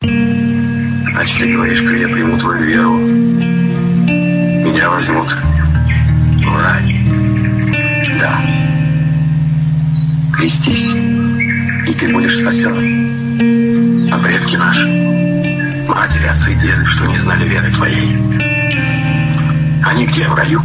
Значит, ты говоришь, я приму твою веру. Меня возьмут в рай. Да. Крестись, и ты будешь спасен. А предки наши, матери, отцы и деды, что не знали веры твоей, они где, в раю?